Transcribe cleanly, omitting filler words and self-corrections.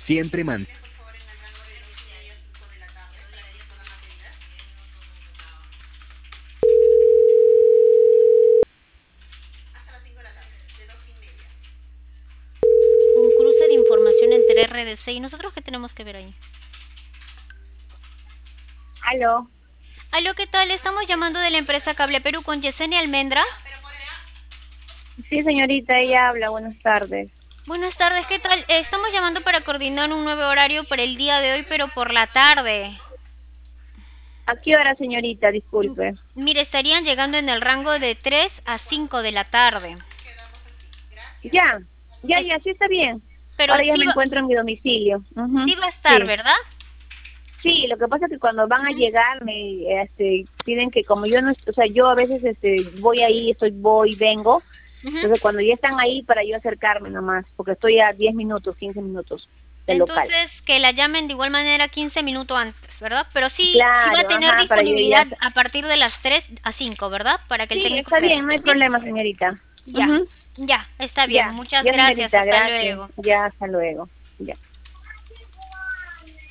Siempre man... Un cruce de información entre RDC y nosotros, ¿qué tenemos que ver ahí? Aló. Aló, ¿qué tal? Estamos llamando de la empresa Cable Perú con Yesenia Almendra. Sí, señorita, ella habla. Buenas tardes. Buenas tardes, ¿qué tal? Estamos llamando para coordinar un nuevo horario para el día de hoy, pero por la tarde. ¿A qué hora, señorita? Disculpe. Mire, estarían llegando en el rango de 3 a 5 de la tarde. Ya, Es- sí está bien. pero Ahora ya me encuentro en mi domicilio. Ujú. sí va a estar, Sí, ¿verdad? sí, lo que pasa es que cuando van a llegar piden que como yo no, o sea, yo a veces voy ahí, voy, vengo. Ujú. Entonces cuando ya están ahí para yo acercarme nomás, porque estoy a 10 minutos, 15 minutos del local. Entonces, que la llamen de igual manera 15 minutos antes, ¿verdad? Pero sí va a Claro, tener ajá, para yo ya. disponibilidad a partir de las 3 a 5, ¿verdad? Para que el Sí, técnico está se bien, no hay revise. ¿Sí? problema, señorita. Ya, Ujú. ya, está bien. Ya, Muchas ya, gracias. señorita, Hasta gracias. luego. Ya, hasta luego. Ya.